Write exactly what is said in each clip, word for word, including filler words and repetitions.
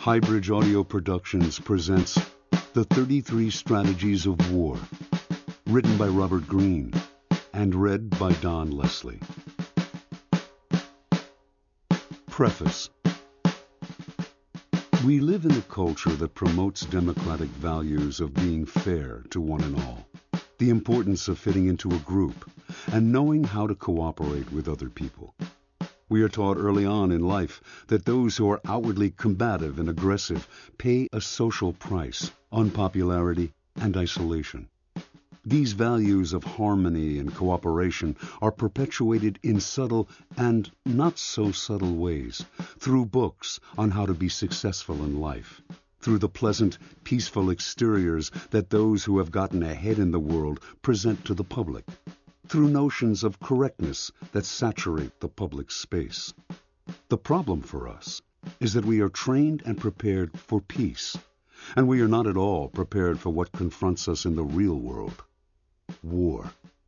Highbridge Audio Productions presents The thirty-three Strategies of War, written by Robert Greene and read by Don Leslie. Preface. We live in a culture that promotes democratic values of being fair to one and all, the importance of fitting into a group, and knowing how to cooperate with other people. We are taught early on in life that those who are outwardly combative and aggressive pay a social price, unpopularity, and isolation. These values of harmony and cooperation are perpetuated in subtle and not so subtle ways through books on how to be successful in life, through the pleasant, peaceful exteriors that those who have gotten ahead in the world present to the public, through notions of correctness that saturate the public space. The problem for us is that we are trained and prepared for peace, and we are not at all prepared for what confronts us in the real world: war.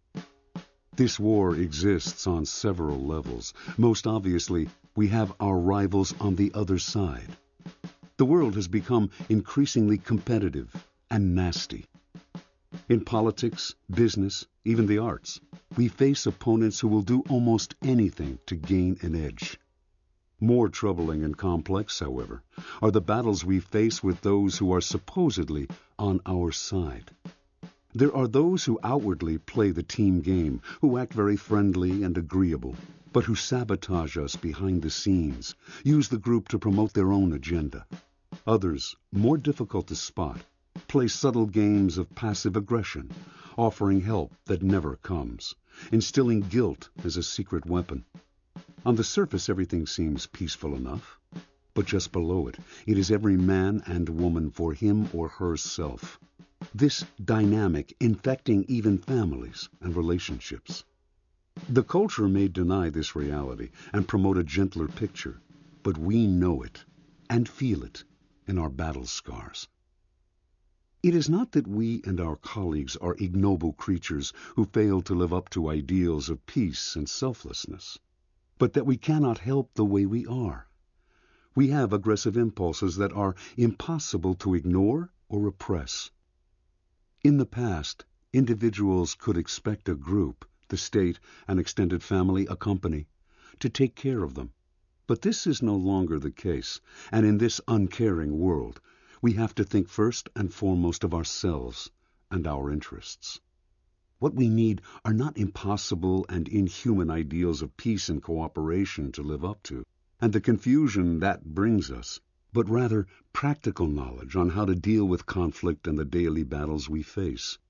This war exists on several levels. Most obviously, we have our rivals on the other side. The world has become increasingly competitive and nasty. In politics, business, even the arts, we face opponents who will do almost anything to gain an edge. More troubling and complex, however, are the battles we face with those who are supposedly on our side. There are those who outwardly play the team game, who act very friendly and agreeable, but who sabotage us behind the scenes, use the group to promote their own agenda. Others, more difficult to spot, play subtle games of passive aggression, offering help that never comes, instilling guilt as a secret weapon. On the surface, everything seems peaceful enough, but just below it, it is every man and woman for him or herself. This dynamic infecting even families and relationships. The culture may deny this reality and promote a gentler picture, but we know it and feel it in our battle scars. It is not that we and our colleagues are ignoble creatures who fail to live up to ideals of peace and selflessness, but that we cannot help the way we are. We have aggressive impulses that are impossible to ignore or repress. In the past, individuals could expect a group, the state, an extended family, a company, to take care of them. But this is no longer the case, and in this uncaring world, we have to think first and foremost of ourselves and our interests. What we need are not impossible and inhuman ideals of peace and cooperation to live up to, and the confusion that brings us, but rather practical knowledge on how to deal with conflict and the daily battles we face.